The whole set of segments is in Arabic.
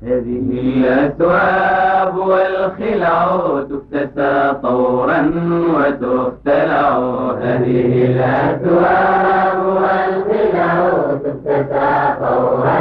هذه الأثواب والخلع تكتسى طورا وتختلع. هذه الأثواب والخلع تكتسى طورا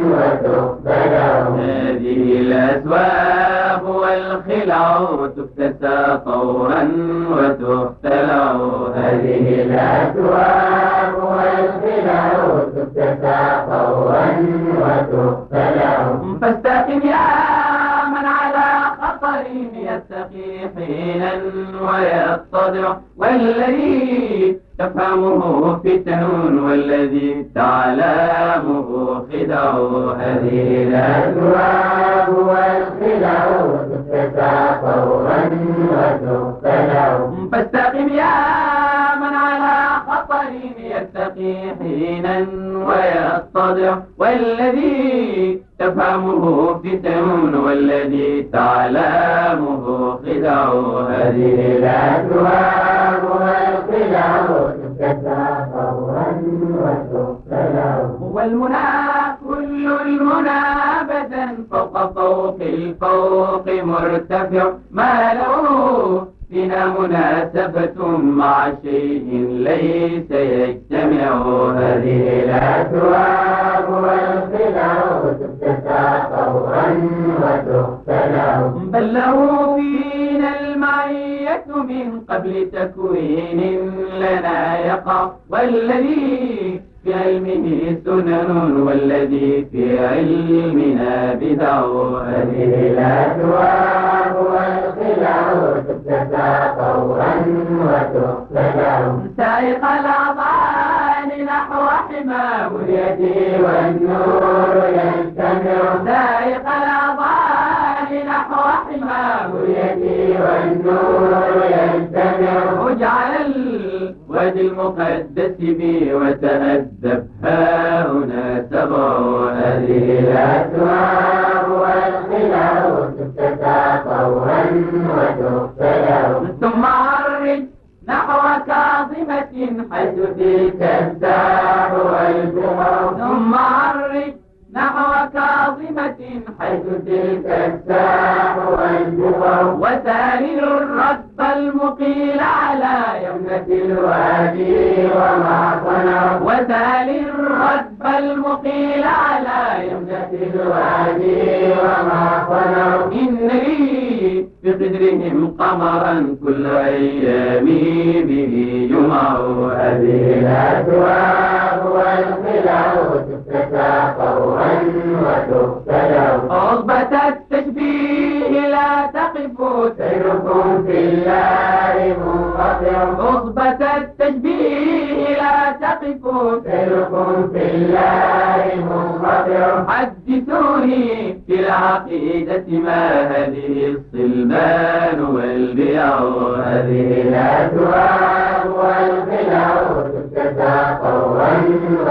وتختلع. هذه الأثواب والخلع تكتسى طورا وتختلع. هذه الأثواب والخلع تكتسى طورا وتختلع. فاستقم يا من على خطر يتقي حينا ويتضع، والذي تفهمه فتن والذي تعلمه خدع. هذه الأثواب والخدع تكتسى طورا وتختلع. فاستقم يا من على خطر يتقي حينا ويتضع، والذي تفهمه فتن والذي تعلمه خدع. هذه الأثواب والخدع تكتسى طورا وتختلع. والمنى كل المنى أبدا فوق فوق الفوق مرتفع، ما له بنا مناسبة مع شيء ليس يجتمع. هذه الأثواب والخدع تكتسى طورا وتختلع. بل له فينا المعية من قبل تكوين لنا يقع، والذي في علمه سنن والذي في علمنا بدع. هذه الأثواب والخدع تكتسى طورا وتختلع. سائق الأضعان نحو حماه اليد والنور يجتمع. سائق الأضعان نحو حماه اليد والنور يجتمع. اجعل الوادي المقدس بي وتأدب ها هنا سبع. هذه الأثواب والخدع تكتسى طورا وتختلع. ثم عرج نحو كاظمة حيث تلك الساح والبحر. ثم عرج نحو كاظمة حيث تلك الساح والبحر. وسالل الركب المقيل على يمنة الوادي وما صنع. وسالل الركب المقيل على يمنة الوادي وما صنع. إن لي بقدرهم قمرا كل أيامي به يمع. هذه الأثواب والخدع تكتسى طورا وتختلع. عقبة التشبيه لا تقفوا سيركم في الله منقطع. عقبة التشبيه لا تقفوا سيركم في الله منقطع. حدثوني في العقيدة ما هذه الصلبان والبيع. هذه الأثواب والخدع تكتسى طورا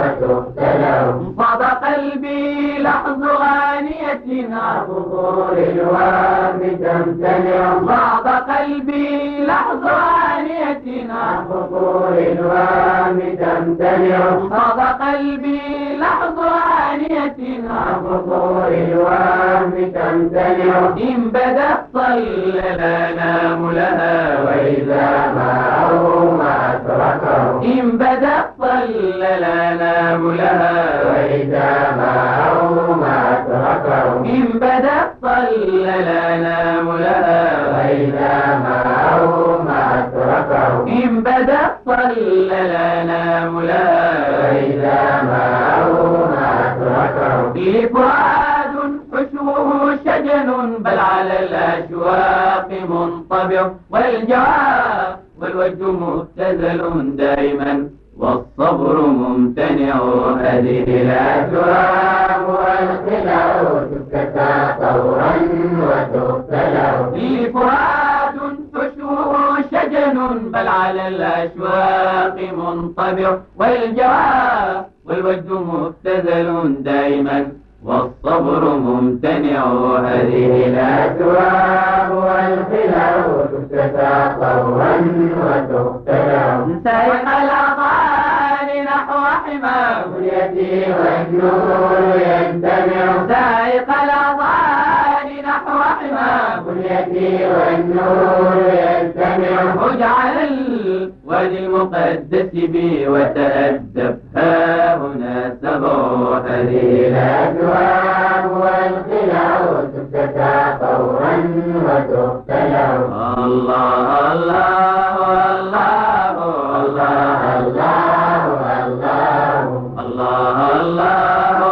وتختلع. صدى قلبي لحظ غانية عن بطور الوهم تمتنع. صدى قلبي لحظ غانية عن بطور الوهم تمتنع. صدى قلبي لحظ غانية عن بطور الوهم تمتنع. إن بدت صل لا نام لها وإذا ما أو ما تركه. إن بدت صل لا نام لها وإذا ما أو ما تركه. إن بدت صل لا نام لها وإذا ما أو ما تركه. إن بدت صل لا نام لها وإذا ما أو ما تركه. لي فؤاد حشوه شجن بل على الأشواق منطبع. والجواب والوجه مبتذل دائما والصبر ممتنع. هذه الأثواب والخدع تكتسى طورا وتختلع. لي فؤاد حشوه شجن بل على الأشواق منطبع. والجواب والوجه مبتذل دائما والصبر ممتنع. هذه الأثواب والخدع تكتسى طورا وتختلع. سائق الأضعان نحو حماه اليد والنور يجتمع. سائق الأضعان حمى بنيتي والنور يستمع. اجعل الوادي المقدس بي وتأدب، ها هنا سبع هذه الأبواب والخلع تفتتح فورا وتقتلع. الله الله الله الله الله الله الله الله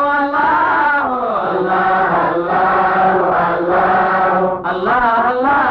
Allah